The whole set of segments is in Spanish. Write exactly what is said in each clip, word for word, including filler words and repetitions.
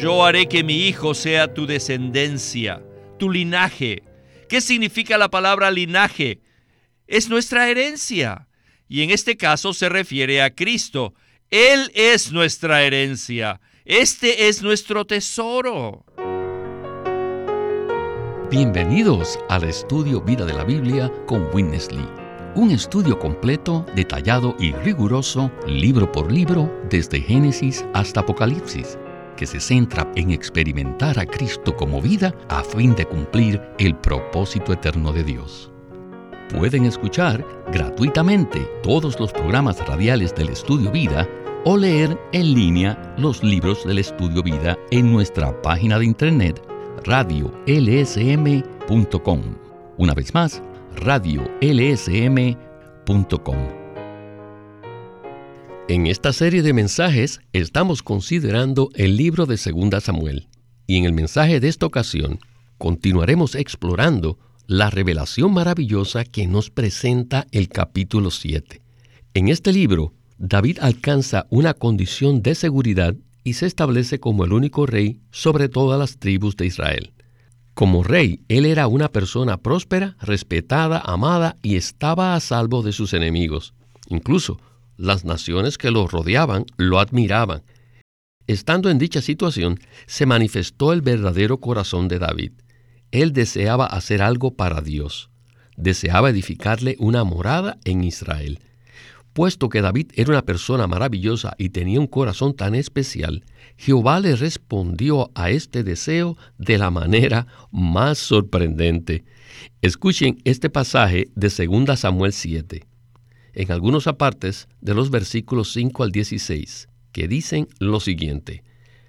Yo haré que mi hijo sea tu descendencia, tu linaje. ¿Qué significa la palabra linaje? Es nuestra herencia. Y en este caso se refiere a Cristo. Él es nuestra herencia. Este es nuestro tesoro. Bienvenidos al estudio Vida de la Biblia con Witness Lee. Un estudio completo, detallado y riguroso, libro por libro, desde Génesis hasta Apocalipsis, que se centra en experimentar a Cristo como vida a fin de cumplir el propósito eterno de Dios. Pueden escuchar gratuitamente todos los programas radiales del Estudio Vida o leer en línea los libros del Estudio Vida en nuestra página de internet radio l s m punto com. Una vez más, radio l s m punto com. En esta serie de mensajes estamos considerando el libro de Segunda Samuel, y en el mensaje de esta ocasión continuaremos explorando la revelación maravillosa que nos presenta el capítulo siete. En este libro, David alcanza una condición de seguridad y se establece como el único rey sobre todas las tribus de Israel. Como rey, él era una persona próspera, respetada, amada y estaba a salvo de sus enemigos. Incluso, las naciones que lo rodeaban lo admiraban. Estando en dicha situación, se manifestó el verdadero corazón de David. Él deseaba hacer algo para Dios. Deseaba edificarle una morada en Israel. Puesto que David era una persona maravillosa y tenía un corazón tan especial, Jehová le respondió a este deseo de la manera más sorprendente. Escuchen este pasaje de Segunda Samuel siete, en algunos apartes de los versículos cinco al dieciséis, que dicen lo siguiente: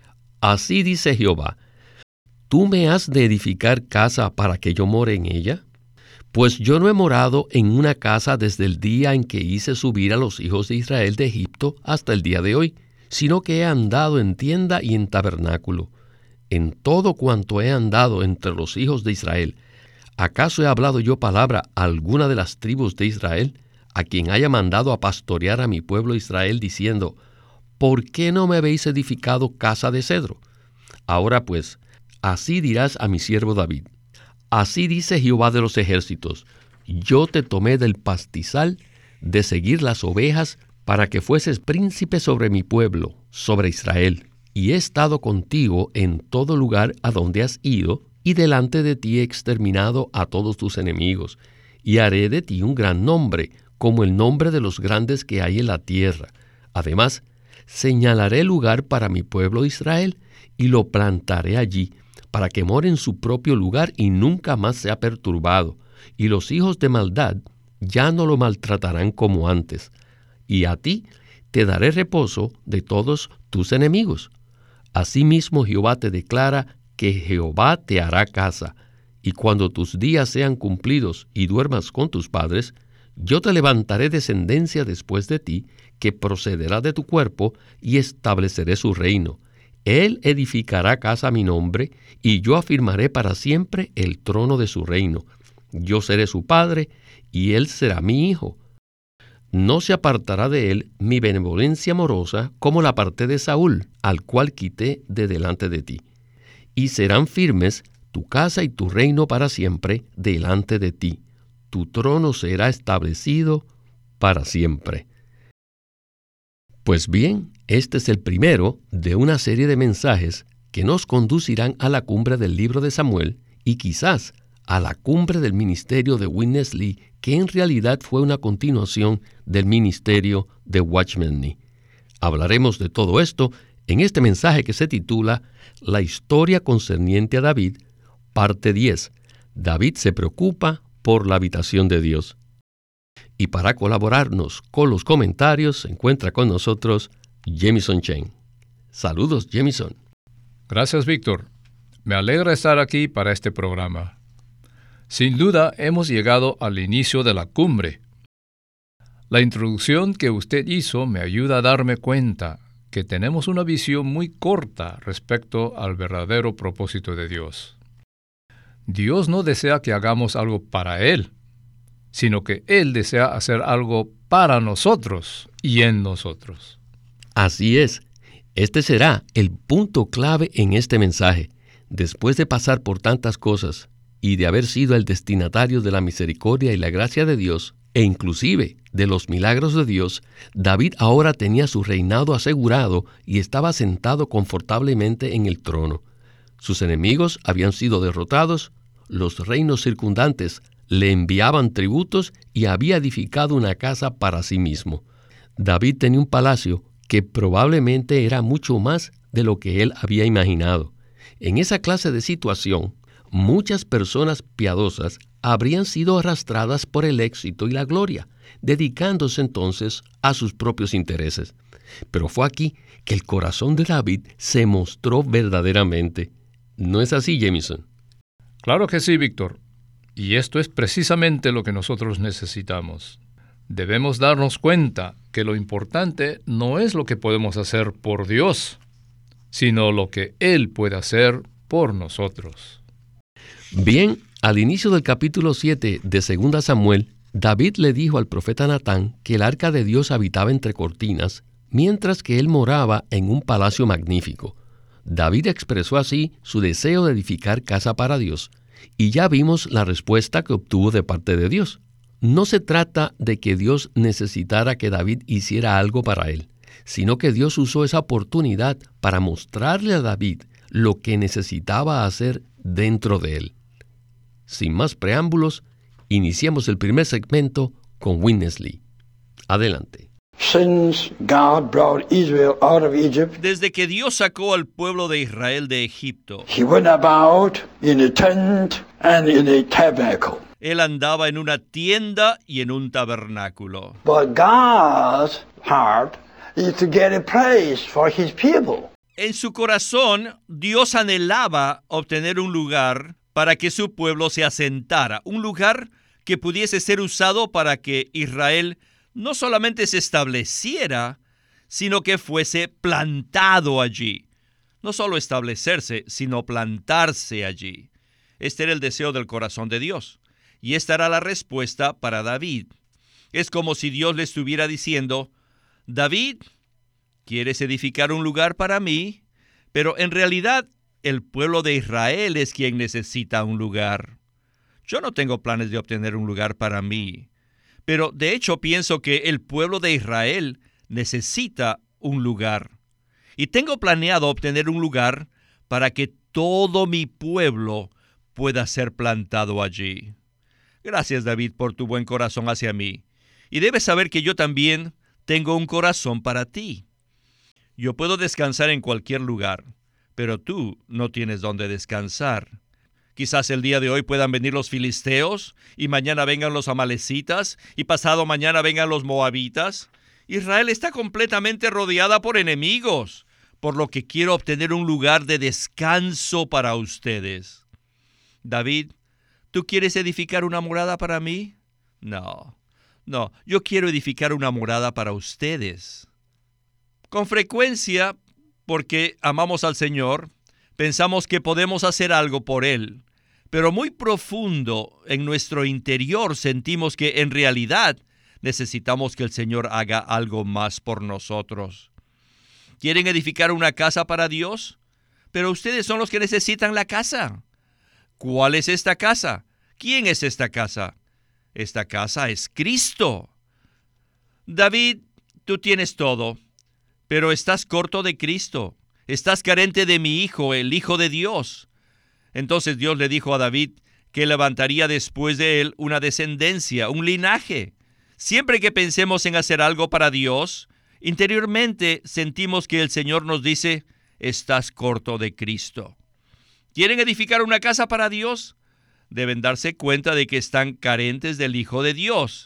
Así dice Jehová, ¿tú me has de edificar casa para que yo more en ella? Pues yo no he morado en una casa desde el día en que hice subir a los hijos de Israel de Egipto hasta el día de hoy, sino que he andado en tienda y en tabernáculo. En todo cuanto he andado entre los hijos de Israel, ¿acaso he hablado yo palabra a alguna de las tribus de Israel, a quien haya mandado a pastorear a mi pueblo Israel, diciendo, ¿por qué no me habéis edificado casa de cedro? Ahora pues, así dirás a mi siervo David: Así dice Jehová de los ejércitos, yo te tomé del pastizal de seguir las ovejas para que fueses príncipe sobre mi pueblo, sobre Israel, y he estado contigo en todo lugar a donde has ido, y delante de ti he exterminado a todos tus enemigos, y haré de ti un gran nombre, como el nombre de los grandes que hay en la tierra. Además, señalaré lugar para mi pueblo Israel, y lo plantaré allí, para que more en su propio lugar y nunca más sea perturbado, y los hijos de maldad ya no lo maltratarán como antes. Y a ti te daré reposo de todos tus enemigos. Asimismo Jehová te declara que Jehová te hará casa, y cuando tus días sean cumplidos y duermas con tus padres, yo te levantaré descendencia después de ti, que procederá de tu cuerpo, y estableceré su reino. Él edificará casa a mi nombre, y yo afirmaré para siempre el trono de su reino. Yo seré su padre, y él será mi hijo. No se apartará de él mi benevolencia amorosa, como la aparté de Saúl, al cual quité de delante de ti. Y serán firmes tu casa y tu reino para siempre delante de ti. Tu trono será establecido para siempre. Pues bien, este es el primero de una serie de mensajes que nos conducirán a la cumbre del libro de Samuel y quizás a la cumbre del ministerio de Witness Lee, que en realidad fue una continuación del ministerio de Watchman Nee. Hablaremos de todo esto en este mensaje que se titula La historia concerniente a David, parte diez. David se preocupa por la habitación de Dios. Y para colaborarnos con los comentarios se encuentra con nosotros Jamison Chen. Saludos, Jamison. Gracias, Víctor. Me alegra estar aquí para este programa. Sin duda, hemos llegado al inicio de la cumbre. La introducción que usted hizo me ayuda a darme cuenta que tenemos una visión muy corta respecto al verdadero propósito de Dios. Dios no desea que hagamos algo para Él, sino que Él desea hacer algo para nosotros y en nosotros. Así es. Este será el punto clave en este mensaje. Después de pasar por tantas cosas y de haber sido el destinatario de la misericordia y la gracia de Dios, e inclusive de los milagros de Dios, David ahora tenía su reinado asegurado y estaba sentado confortablemente en el trono. Sus enemigos habían sido derrotados, los reinos circundantes le enviaban tributos y había edificado una casa para sí mismo. David tenía un palacio que probablemente era mucho más de lo que él había imaginado. En esa clase de situación, muchas personas piadosas habrían sido arrastradas por el éxito y la gloria, dedicándose entonces a sus propios intereses. Pero fue aquí que el corazón de David se mostró verdaderamente. ¿No es así, Jameson? Claro que sí, Víctor. Y esto es precisamente lo que nosotros necesitamos. Debemos darnos cuenta que lo importante no es lo que podemos hacer por Dios, sino lo que Él puede hacer por nosotros. Bien, al inicio del capítulo siete de Segunda Samuel, David le dijo al profeta Natán que el arca de Dios habitaba entre cortinas, mientras que él moraba en un palacio magnífico. David expresó así su deseo de edificar casa para Dios, y ya vimos la respuesta que obtuvo de parte de Dios. No se trata de que Dios necesitara que David hiciera algo para él, sino que Dios usó esa oportunidad para mostrarle a David lo que necesitaba hacer dentro de él. Sin más preámbulos, iniciamos el primer segmento con Witness Lee. Adelante. Since God brought Israel out of Egypt, Desde que Dios sacó al pueblo de Israel de Egipto, he went about in a tent and in a tabernacle. Él andaba en una tienda y en un tabernáculo. But God's heart is to get a place for his people. En su corazón, Dios anhelaba obtener un lugar para que su pueblo se asentara, un lugar que pudiese ser usado para que Israel no solamente se estableciera, sino que fuese plantado allí. No solo establecerse, sino plantarse allí. Este era el deseo del corazón de Dios. Y esta era la respuesta para David. Es como si Dios le estuviera diciendo: David, ¿quieres edificar un lugar para mí? Pero en realidad, el pueblo de Israel es quien necesita un lugar. Yo no tengo planes de obtener un lugar para mí. Pero de hecho pienso que el pueblo de Israel necesita un lugar. Y tengo planeado obtener un lugar para que todo mi pueblo pueda ser plantado allí. Gracias, David, por tu buen corazón hacia mí. Y debes saber que yo también tengo un corazón para ti. Yo puedo descansar en cualquier lugar, pero tú no tienes dónde descansar. Quizás el día de hoy puedan venir los filisteos, y mañana vengan los amalecitas, y pasado mañana vengan los moabitas. Israel está completamente rodeada por enemigos, por lo que quiero obtener un lugar de descanso para ustedes. David, ¿tú quieres edificar una morada para mí? No, no, yo quiero edificar una morada para ustedes. Con frecuencia, porque amamos al Señor, pensamos que podemos hacer algo por Él, pero muy profundo en nuestro interior sentimos que en realidad necesitamos que el Señor haga algo más por nosotros. ¿Quieren edificar una casa para Dios? Pero ustedes son los que necesitan la casa. ¿Cuál es esta casa? ¿Quién es esta casa? Esta casa es Cristo. David, tú tienes todo, pero estás corto de Cristo. Estás carente de mi Hijo, el Hijo de Dios. Entonces Dios le dijo a David que levantaría después de él una descendencia, un linaje. Siempre que pensemos en hacer algo para Dios, interiormente sentimos que el Señor nos dice: estás corto de Cristo. ¿Quieren edificar una casa para Dios? Deben darse cuenta de que están carentes del Hijo de Dios.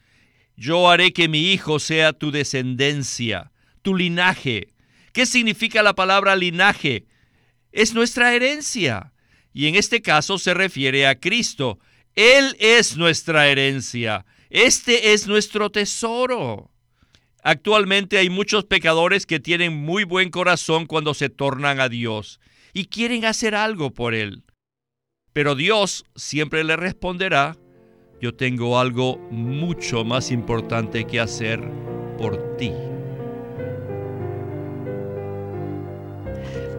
Yo haré que mi Hijo sea tu descendencia, tu linaje. ¿Qué significa la palabra linaje? Es nuestra herencia. Y en este caso se refiere a Cristo. Él es nuestra herencia. Este es nuestro tesoro. Actualmente hay muchos pecadores que tienen muy buen corazón cuando se tornan a Dios y quieren hacer algo por Él. Pero Dios siempre le responderá: yo tengo algo mucho más importante que hacer por ti.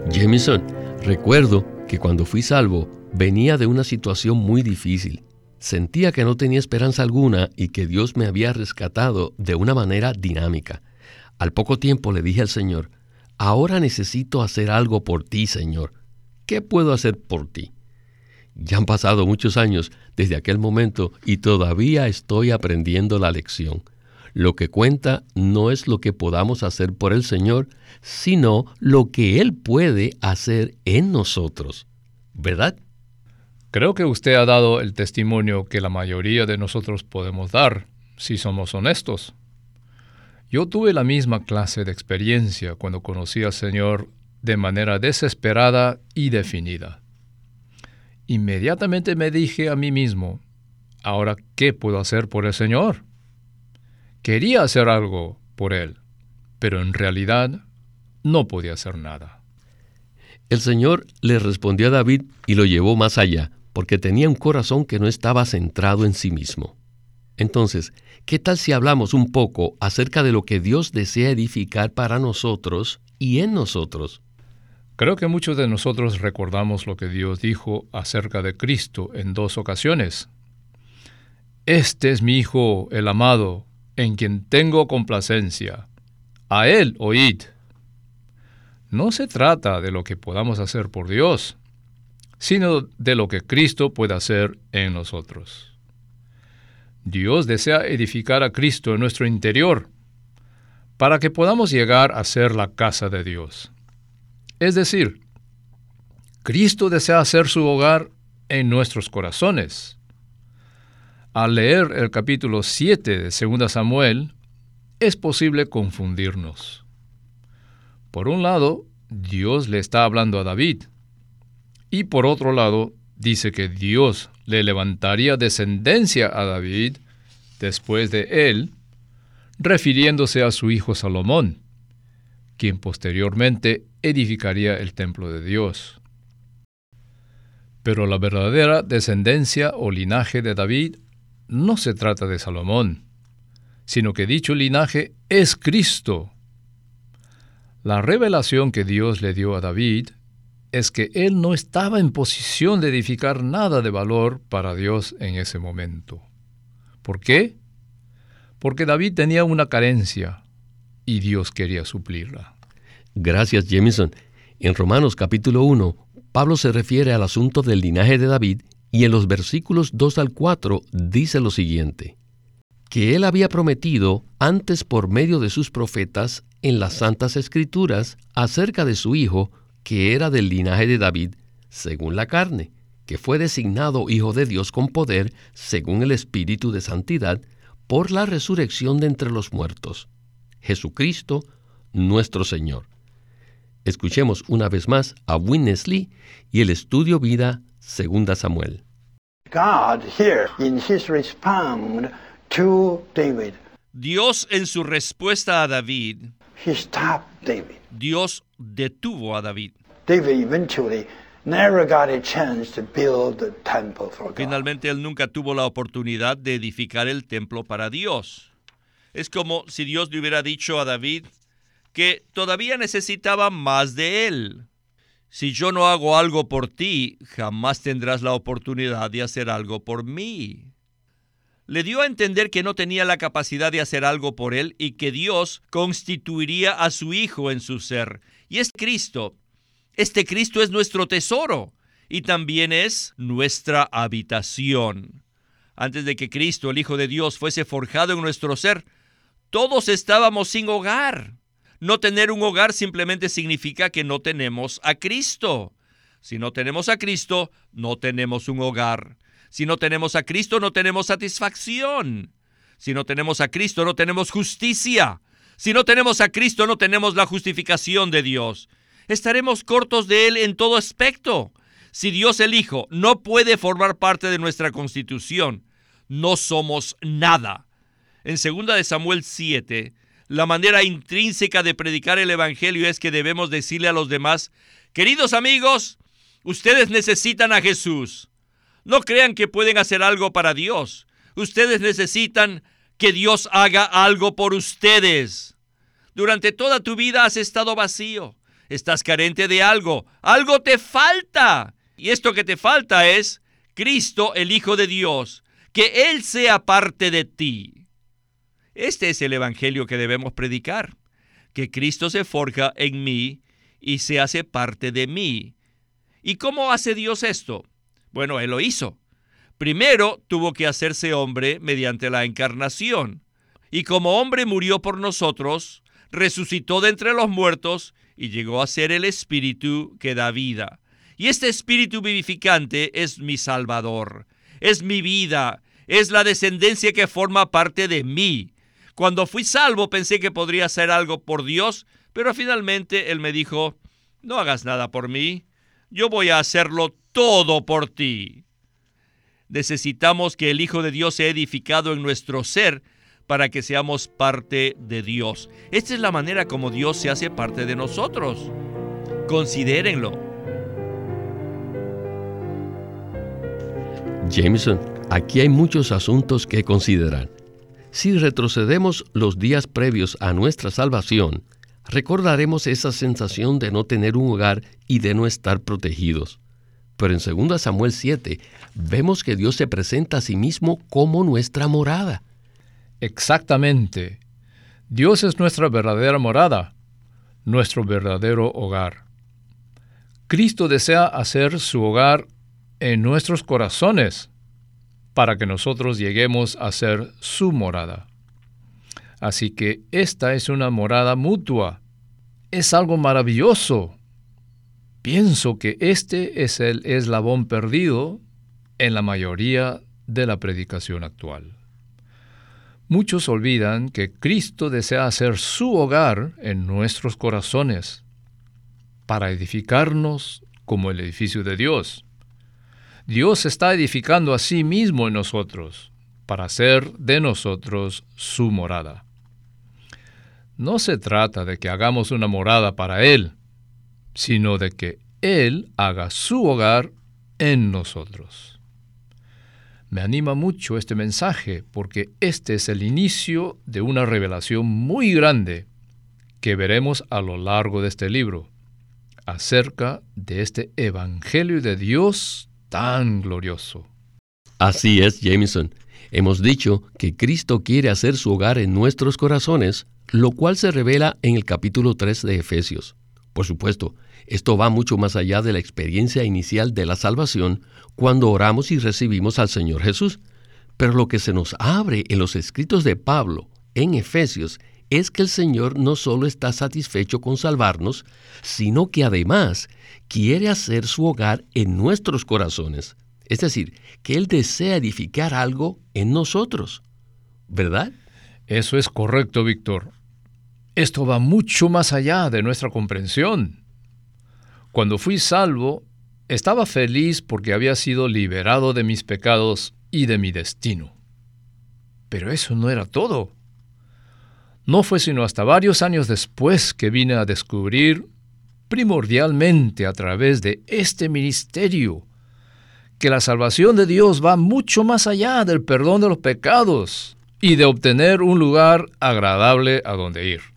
Jameson, recuerdo que cuando fui salvo venía de una situación muy difícil. Sentía que no tenía esperanza alguna y que Dios me había rescatado de una manera dinámica. Al poco tiempo le dije al Señor, ahora necesito hacer algo por ti, Señor. ¿Qué puedo hacer por ti? Ya han pasado muchos años desde aquel momento y todavía estoy aprendiendo la lección. Lo que cuenta no es lo que podamos hacer por el Señor, sino lo que Él puede hacer en nosotros. ¿Verdad? Creo que usted ha dado el testimonio que la mayoría de nosotros podemos dar, si somos honestos. Yo tuve la misma clase de experiencia cuando conocí al Señor de manera desesperada y definida. Inmediatamente me dije a mí mismo, ¿ahora qué puedo hacer por el Señor? Quería hacer algo por Él, pero en realidad no podía hacer nada. El Señor le respondió a David y lo llevó más allá, porque tenía un corazón que no estaba centrado en sí mismo. Entonces, ¿qué tal si hablamos un poco acerca de lo que Dios desea edificar para nosotros y en nosotros? Creo que muchos de nosotros recordamos lo que Dios dijo acerca de Cristo en dos ocasiones. Este es mi Hijo, el amado, en quien tengo complacencia. A Él oíd. No se trata de lo que podamos hacer por Dios, sino de lo que Cristo puede hacer en nosotros. Dios desea edificar a Cristo en nuestro interior, para que podamos llegar a ser la casa de Dios. Es decir, Cristo desea hacer su hogar en nuestros corazones. Al leer el capítulo siete de Segunda Samuel, es posible confundirnos. Por un lado, Dios le está hablando a David, y por otro lado, dice que Dios le levantaría descendencia a David después de él, refiriéndose a su hijo Salomón, quien posteriormente edificaría el templo de Dios. Pero la verdadera descendencia o linaje de David no se trata de Salomón, sino que dicho linaje es Cristo. La revelación que Dios le dio a David es que él no estaba en posición de edificar nada de valor para Dios en ese momento. ¿Por qué? Porque David tenía una carencia y Dios quería suplirla. Gracias, Jameson. En Romanos capítulo uno, Pablo se refiere al asunto del linaje de David y en los versículos dos al cuatro dice lo siguiente: que él había prometido antes por medio de sus profetas en las Santas Escrituras acerca de su hijo, que era del linaje de David, según la carne, que fue designado Hijo de Dios con poder, según el Espíritu de Santidad, por la resurrección de entre los muertos, Jesucristo, nuestro Señor. Escuchemos una vez más a Witness Lee y el estudio Vida, Segunda Samuel. God here in his response to David, Dios en su respuesta a David, he stopped David. Dios detuvo a David. David eventually never got a chance to build the temple for God. Finalmente él nunca tuvo la oportunidad de edificar el templo para Dios. Es como si Dios le hubiera dicho a David que todavía necesitaba más de él. Si yo no hago algo por ti, jamás tendrás la oportunidad de hacer algo por mí. Le dio a entender que no tenía la capacidad de hacer algo por él y que Dios constituiría a su Hijo en su ser. Y es Cristo. Este Cristo es nuestro tesoro y también es nuestra habitación. Antes de que Cristo, el Hijo de Dios, fuese forjado en nuestro ser, todos estábamos sin hogar. No tener un hogar simplemente significa que no tenemos a Cristo. Si no tenemos a Cristo, no tenemos un hogar. Si no tenemos a Cristo, no tenemos satisfacción. Si no tenemos a Cristo, no tenemos justicia. Si no tenemos a Cristo, no tenemos la justificación de Dios. Estaremos cortos de Él en todo aspecto. Si Dios el Hijo no puede formar parte de nuestra constitución, no somos nada. En segunda de Samuel siete, la manera intrínseca de predicar el Evangelio es que debemos decirle a los demás: queridos amigos, ustedes necesitan a Jesús. No crean que pueden hacer algo para Dios. Ustedes necesitan que Dios haga algo por ustedes. Durante toda tu vida has estado vacío. Estás carente de algo. Algo te falta. Y esto que te falta es Cristo, el Hijo de Dios. Que Él sea parte de ti. Este es el evangelio que debemos predicar. Que Cristo se forja en mí y se hace parte de mí. ¿Y cómo hace Dios esto? Bueno, Él lo hizo. Primero tuvo que hacerse hombre mediante la encarnación. Y como hombre murió por nosotros, resucitó de entre los muertos y llegó a ser el Espíritu que da vida. Y este Espíritu vivificante es mi Salvador, es mi vida, es la descendencia que forma parte de mí. Cuando fui salvo pensé que podría hacer algo por Dios, pero finalmente Él me dijo, no hagas nada por mí, yo voy a hacerlo todo por ti. Necesitamos que el Hijo de Dios sea edificado en nuestro ser para que seamos parte de Dios. Esta es la manera como Dios se hace parte de nosotros. Considérenlo. Jameson, aquí hay muchos asuntos que considerar. Si retrocedemos los días previos a nuestra salvación, recordaremos esa sensación de no tener un hogar y de no estar protegidos. Pero en segunda Samuel siete vemos que Dios se presenta a sí mismo como nuestra morada. Exactamente. Dios es nuestra verdadera morada, nuestro verdadero hogar. Cristo desea hacer su hogar en nuestros corazones para que nosotros lleguemos a ser su morada. Así que esta es una morada mutua. Es algo maravilloso. Pienso que este es el eslabón perdido en la mayoría de la predicación actual. Muchos olvidan que Cristo desea hacer su hogar en nuestros corazones para edificarnos como el edificio de Dios. Dios está edificando a sí mismo en nosotros para hacer de nosotros su morada. No se trata de que hagamos una morada para Él, sino de que Él haga su hogar en nosotros. Me anima mucho este mensaje porque este es el inicio de una revelación muy grande que veremos a lo largo de este libro acerca de este Evangelio de Dios tan glorioso. Así es, Jameson. Hemos dicho que Cristo quiere hacer su hogar en nuestros corazones, lo cual se revela en el capítulo tres de Efesios. Por supuesto, esto va mucho más allá de la experiencia inicial de la salvación cuando oramos y recibimos al Señor Jesús. Pero lo que se nos abre en los escritos de Pablo en Efesios es que el Señor no solo está satisfecho con salvarnos, sino que además quiere hacer su hogar en nuestros corazones. Es decir, que Él desea edificar algo en nosotros. ¿Verdad? Eso es correcto, Víctor. Esto va mucho más allá de nuestra comprensión. Cuando fui salvo, estaba feliz porque había sido liberado de mis pecados y de mi destino. Pero eso no era todo. No fue sino hasta varios años después que vine a descubrir, primordialmente a través de este ministerio, que la salvación de Dios va mucho más allá del perdón de los pecados y de obtener un lugar agradable a donde ir.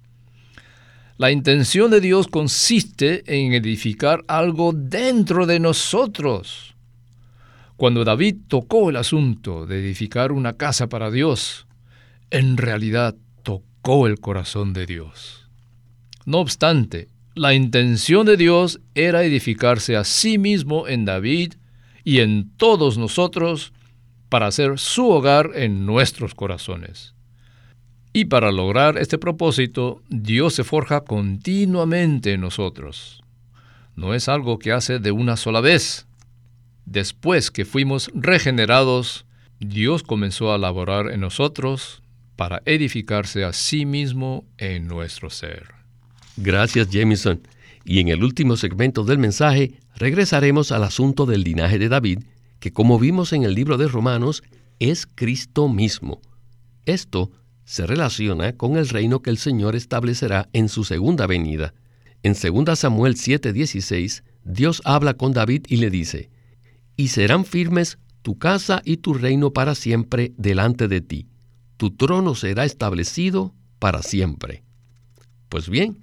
La intención de Dios consiste en edificar algo dentro de nosotros. Cuando David tocó el asunto de edificar una casa para Dios, en realidad tocó el corazón de Dios. No obstante, la intención de Dios era edificarse a sí mismo en David y en todos nosotros para hacer su hogar en nuestros corazones. Y para lograr este propósito, Dios se forja continuamente en nosotros. No es algo que hace de una sola vez. Después que fuimos regenerados, Dios comenzó a laborar en nosotros para edificarse a sí mismo en nuestro ser. Gracias, Jameson. Y en el último segmento del mensaje, regresaremos al asunto del linaje de David, que como vimos en el libro de Romanos, es Cristo mismo. Esto se relaciona con el reino que el Señor establecerá en su segunda venida. En segunda Samuel siete dieciséis, Dios habla con David y le dice, «Y serán firmes tu casa y tu reino para siempre delante de ti. Tu trono será establecido para siempre». Pues bien,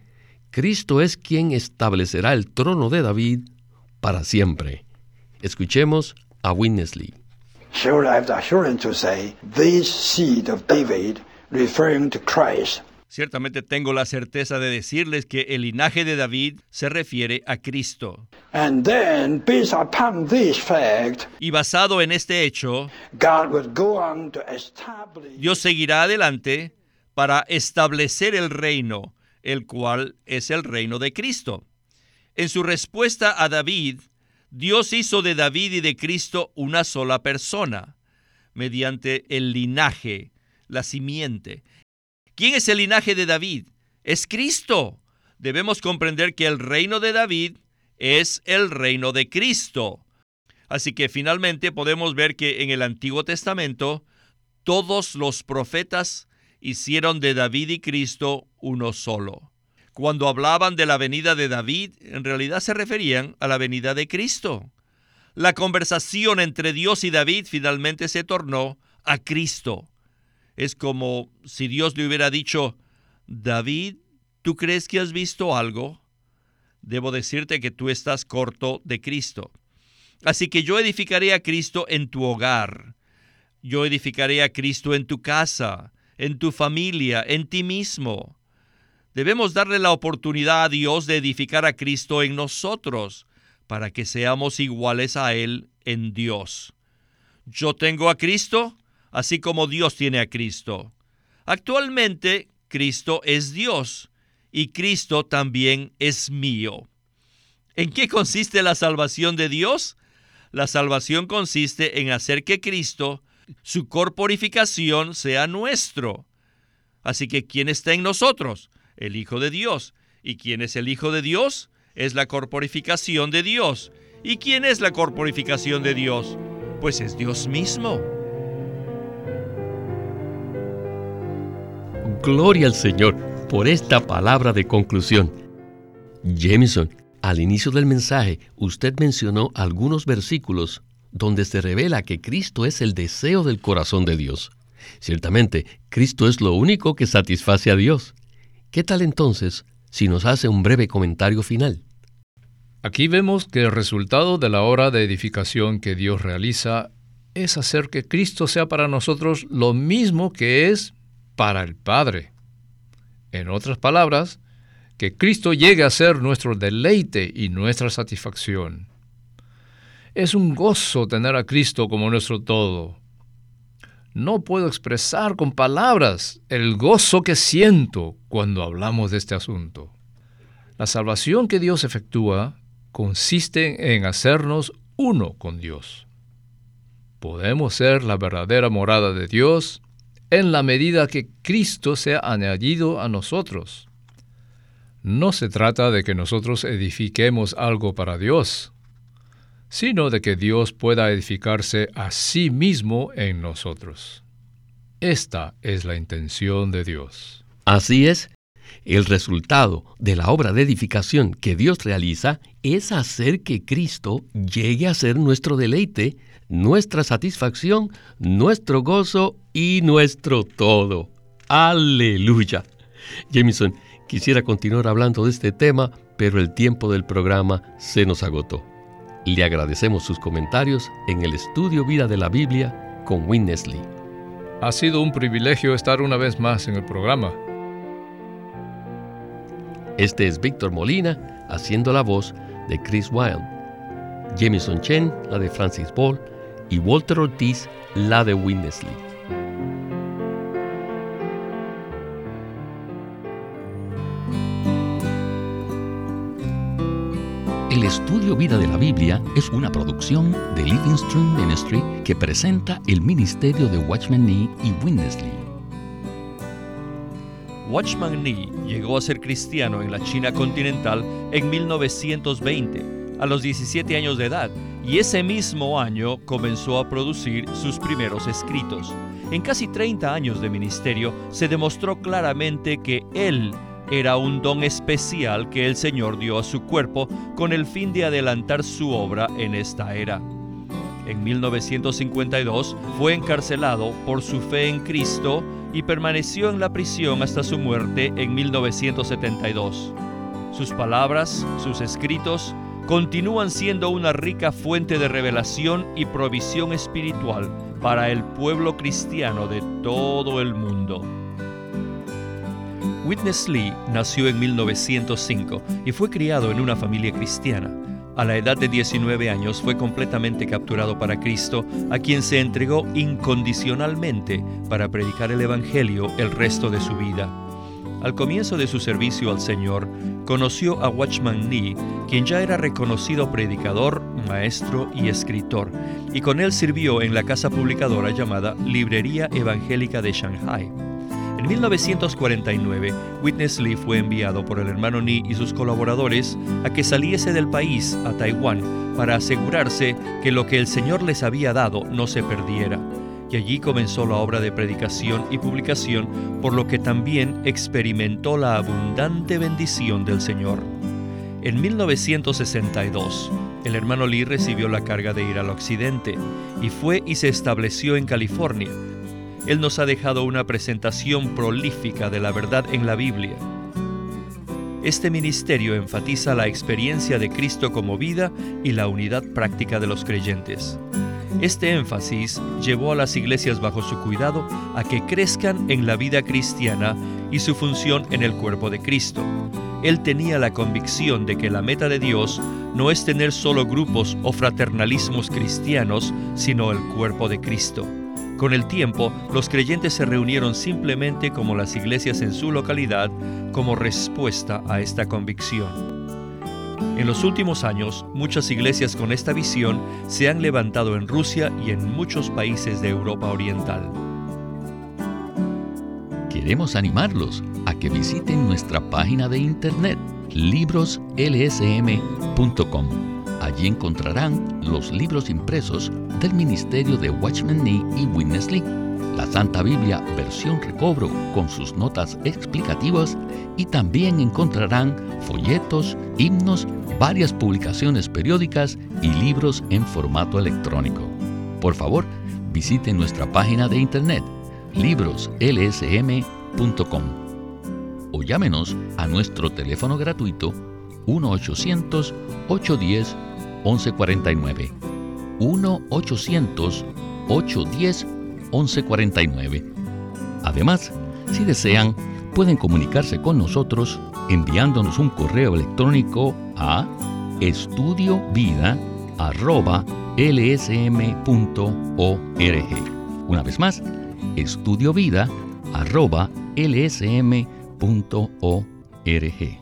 Cristo es quien establecerá el trono de David para siempre. Escuchemos a Witness Lee. Surely I have the assurance to say, this seed of David, referring to Christ. Ciertamente tengo la certeza de decirles que el linaje de David se refiere a Cristo. And then, based upon this fact, Y basado en este hecho, God will go on to establish Dios seguirá adelante para establecer el reino, el cual es el reino de Cristo. En su respuesta a David, Dios hizo de David y de Cristo una sola persona, mediante el linaje, la simiente. ¿Quién es el linaje de David? Es Cristo. Debemos comprender que el reino de David es el reino de Cristo. Así que finalmente podemos ver que en el Antiguo Testamento todos los profetas hicieron de David y Cristo uno solo. Cuando hablaban de la venida de David, en realidad se referían a la venida de Cristo. La conversación entre Dios y David finalmente se tornó a Cristo. Es como si Dios le hubiera dicho, David, ¿tú crees que has visto algo? Debo decirte que tú estás corto de Cristo. Así que yo edificaré a Cristo en tu hogar. Yo edificaré a Cristo en tu casa, en tu familia, en ti mismo. Debemos darle la oportunidad a Dios de edificar a Cristo en nosotros, para que seamos iguales a Él en Dios. Yo tengo a Cristo, así como Dios tiene a Cristo. Actualmente, Cristo es Dios, y Cristo también es mío. ¿En qué consiste la salvación de Dios? La salvación consiste en hacer que Cristo, su corporificación, sea nuestro. Así que, ¿quién está en nosotros? El Hijo de Dios. ¿Y quién es el Hijo de Dios? Es la corporificación de Dios. ¿Y quién es la corporificación de Dios? Pues es Dios mismo. Gloria al Señor por esta palabra de conclusión. Jameson, al inicio del mensaje, usted mencionó algunos versículos donde se revela que Cristo es el deseo del corazón de Dios. Ciertamente, Cristo es lo único que satisface a Dios. ¿Qué tal entonces si nos hace un breve comentario final? Aquí vemos que el resultado de la obra de edificación que Dios realiza es hacer que Cristo sea para nosotros lo mismo que es para el Padre. En otras palabras, que Cristo llegue a ser nuestro deleite y nuestra satisfacción. Es un gozo tener a Cristo como nuestro todo. No puedo expresar con palabras el gozo que siento cuando hablamos de este asunto. La salvación que Dios efectúa consiste en hacernos uno con Dios. Podemos ser la verdadera morada de Dios en la medida que Cristo sea añadido a nosotros. No se trata de que nosotros edifiquemos algo para Dios, sino de que Dios pueda edificarse a sí mismo en nosotros. Esta es la intención de Dios. Así es. El resultado de la obra de edificación que Dios realiza es hacer que Cristo llegue a ser nuestro deleite, nuestra satisfacción, nuestro gozo y nuestro todo. ¡Aleluya! Jameson, quisiera continuar hablando de este tema, pero el tiempo del programa se nos agotó. Le agradecemos sus comentarios en el estudio Vida de la Biblia con Witness Lee. Ha sido un privilegio estar una vez más en el programa. Este es Víctor Molina, haciendo la voz de Chris Wilde, Jameson Chen, la de Francis Ball, y Walter Ortiz, la de Witness Lee. El estudio Vida de la Biblia es una producción de Living Stream Ministry que presenta el ministerio de Watchman Nee y Witness Lee. Watchman Nee llegó a ser cristiano en la China continental en mil novecientos veinte, a los diecisiete años de edad, y ese mismo año comenzó a producir sus primeros escritos. En casi treinta años de ministerio se demostró claramente que él era un don especial que el Señor dio a su cuerpo con el fin de adelantar su obra en esta era. En mil novecientos cincuenta y dos fue encarcelado por su fe en Cristo y permaneció en la prisión hasta su muerte en mil novecientos setenta y dos. Sus palabras, sus escritos, continúan siendo una rica fuente de revelación y provisión espiritual para el pueblo cristiano de todo el mundo. Witness Lee nació en mil novecientos cinco y fue criado en una familia cristiana. A la edad de diecinueve años fue completamente capturado para Cristo, a quien se entregó incondicionalmente para predicar el Evangelio el resto de su vida. Al comienzo de su servicio al Señor, conoció a Watchman Nee, quien ya era reconocido predicador, maestro y escritor, y con él sirvió en la casa publicadora llamada Librería Evangélica de Shanghai. En mil novecientos cuarenta y nueve, Witness Lee fue enviado por el hermano Nee y sus colaboradores a que saliese del país a Taiwán para asegurarse que lo que el Señor les había dado no se perdiera. Y allí comenzó la obra de predicación y publicación, por lo que también experimentó la abundante bendición del Señor. En mil novecientos sesenta y dos, el hermano Lee recibió la carga de ir al occidente y fue y se estableció en California. Él nos ha dejado una presentación prolífica de la verdad en la Biblia. Este ministerio enfatiza la experiencia de Cristo como vida y la unidad práctica de los creyentes. Este énfasis llevó a las iglesias bajo su cuidado a que crezcan en la vida cristiana y su función en el cuerpo de Cristo. Él tenía la convicción de que la meta de Dios no es tener solo grupos o fraternalismos cristianos, sino el cuerpo de Cristo. Con el tiempo, los creyentes se reunieron simplemente como las iglesias en su localidad, como respuesta a esta convicción. En los últimos años, muchas iglesias con esta visión se han levantado en Rusia y en muchos países de Europa Oriental. Queremos animarlos a que visiten nuestra página de internet, libros l s m punto com. Allí encontrarán los libros impresos del ministerio de Watchman Nee y Witness Lee, la Santa Biblia versión recobro con sus notas explicativas, y también encontrarán folletos, himnos, varias publicaciones periódicas y libros en formato electrónico. Por favor, visiten nuestra página de internet, libros l s m punto com, o llámenos a nuestro teléfono gratuito uno ochocientos, ocho uno cero, once cuarenta y nueve, uno ochocientos, ocho uno cero, once cuarenta y nueve. Además, si desean, pueden comunicarse con nosotros enviándonos un correo electrónico a estudiovida arroba l s m punto org. Una vez más, estudiovida arroba l s m punto org.